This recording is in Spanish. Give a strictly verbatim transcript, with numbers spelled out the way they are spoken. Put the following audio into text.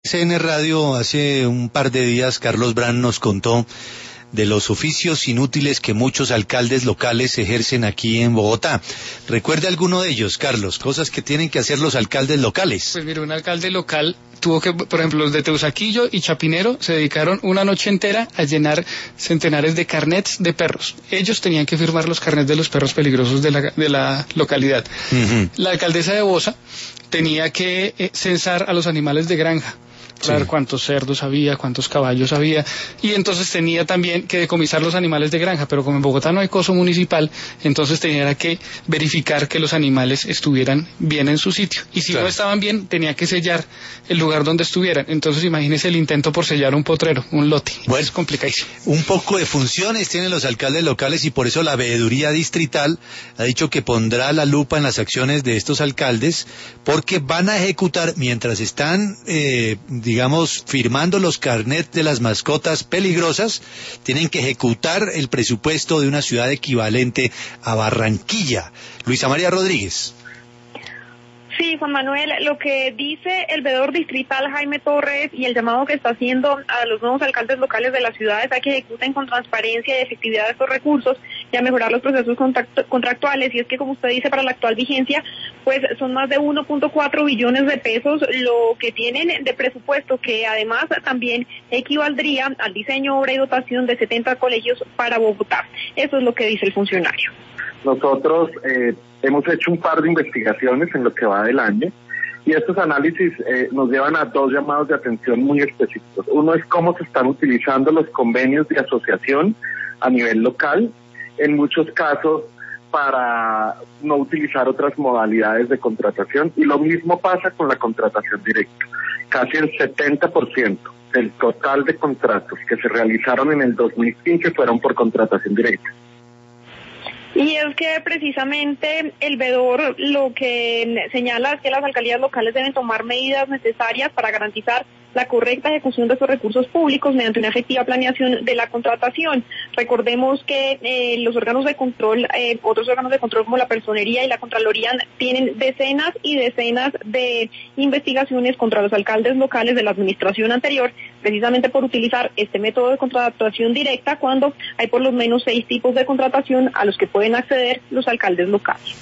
C N Radio, hace un par de días, Carlos Brand nos contó de los oficios inútiles que muchos alcaldes locales ejercen aquí en Bogotá. ¿Recuerda alguno de ellos, Carlos? Cosas que tienen que hacer los alcaldes locales. Pues mira, un alcalde local tuvo que, por ejemplo, los de Teusaquillo y Chapinero se dedicaron una noche entera a llenar centenares de carnets de perros. Ellos tenían que firmar los carnets de los perros peligrosos de la, de la localidad. Uh-huh. La alcaldesa de Bosa tenía que eh, censar a los animales de granja. Para ver cuántos cerdos había, cuántos caballos había, y entonces tenía también que decomisar los animales de granja, pero como en Bogotá no hay coso municipal, entonces tenía que verificar que los animales estuvieran bien en su sitio, y si claro. no estaban bien, tenía que sellar el lugar donde estuvieran. Entonces imagínese el intento por sellar un potrero, un lote. Bueno, es complicadísimo. Un poco de funciones tienen los alcaldes locales, y por eso la veeduría distrital ha dicho que pondrá la lupa en las acciones de estos alcaldes, porque van a ejecutar, mientras están eh, digamos, firmando los carnets de las mascotas peligrosas, tienen que ejecutar el presupuesto de una ciudad equivalente a Barranquilla. Luisa María Rodríguez. Sí, Juan Manuel, lo que dice el veedor distrital Jaime Torres y el llamado que está haciendo a los nuevos alcaldes locales de las ciudades a que ejecuten con transparencia y efectividad estos recursos y a mejorar los procesos contractuales, y es que, como usted dice, para la actual vigencia, pues son más de uno punto cuatro billones de pesos lo que tienen de presupuesto, que además también equivaldría al diseño, obra y dotación de setenta colegios para Bogotá. Eso es lo que dice el funcionario. Nosotros eh, hemos hecho un par de investigaciones en lo que va del año, y estos análisis eh, nos llevan a dos llamados de atención muy específicos. Uno es cómo se están utilizando los convenios de asociación a nivel local, en muchos casos para no utilizar otras modalidades de contratación, y lo mismo pasa con la contratación directa. Casi el setenta por ciento del total de contratos que se realizaron en el dos mil quince fueron por contratación directa. Y es que precisamente el veedor lo que señala es que las alcaldías locales deben tomar medidas necesarias para garantizar la correcta ejecución de estos recursos públicos mediante una efectiva planeación de la contratación. Recordemos que eh, los órganos de control, eh, otros órganos de control como la Personería y la Contraloría, tienen decenas y decenas de investigaciones contra los alcaldes locales de la administración anterior, precisamente por utilizar este método de contratación directa, cuando hay por lo menos seis tipos de contratación a los que pueden acceder los alcaldes locales.